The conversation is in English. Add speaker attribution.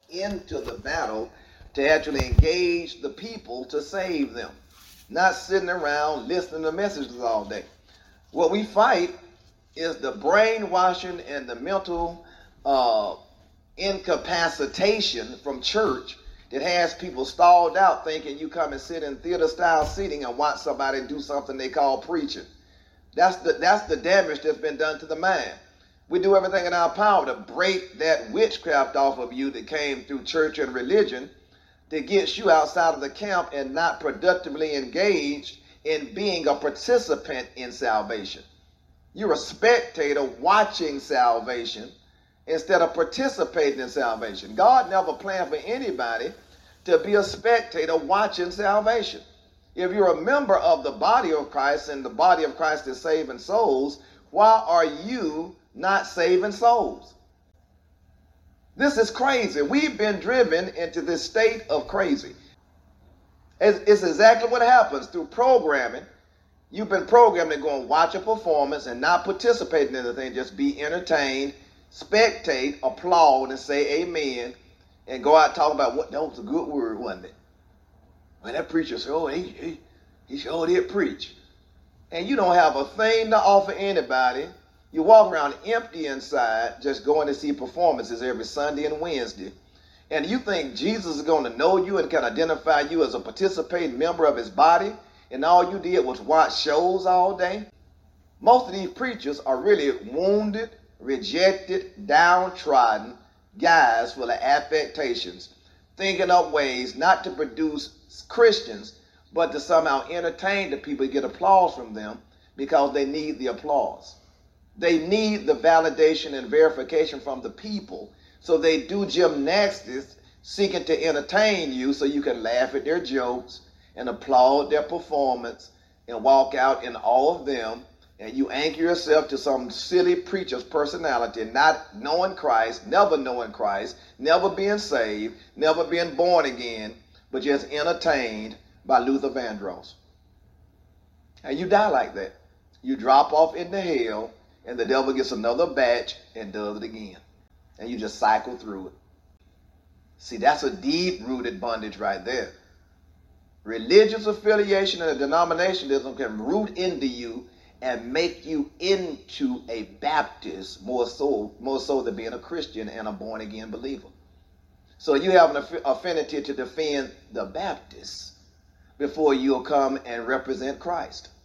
Speaker 1: into the battle to actually engage the people to save them, not sitting around listening to messages all day. What we fight is the brainwashing and the mental incapacitation from church that has people stalled out thinking you come and sit in theater-style seating and watch somebody do something they call preaching. That's the damage that's been done to the mind. We do everything in our power to break that witchcraft off of you that came through church and religion to get you outside of the camp and not productively engaged in being a participant in salvation. You're a spectator watching salvation instead of participating in salvation. God never planned for anybody to be a spectator watching salvation. If you're a member of the body of Christ and the body of Christ is saving souls, why are you not saving souls? This is crazy. We've been driven into this state of crazy. It's exactly what happens through programming. You've been programmed to go and watch a performance and not participate in anything, just be entertained, spectate, applaud, and say amen, and go out talking about what that was a good word, wasn't it? Well, that preacher said, oh, he sure did preach. And you don't have a thing to offer anybody. You walk around empty inside, just going to see performances every Sunday and Wednesday. And you think Jesus is going to know you and can identify you as a participating member of his body, and all you did was watch shows all day? Most of these preachers are really wounded, rejected, downtrodden guys full of affectations, thinking up ways not to produce Christians, but to somehow entertain the people and get applause from them because they need the applause. They need the validation and verification from the people. So they do gymnastics seeking to entertain you so you can laugh at their jokes and applaud their performance and walk out in awe of them. And you anchor yourself to some silly preacher's personality, not knowing Christ, never being saved, never being born again, but just entertained by Luther Vandross. And you die like that. You drop off into hell, and the devil gets another batch and does it again. And you just cycle through it. See, that's a deep-rooted bondage right there. Religious affiliation and denominationalism can root into you and make you into a Baptist more so than being a Christian and a born-again believer. So you have an affinity to defend the Baptists before you'll come and represent Christ.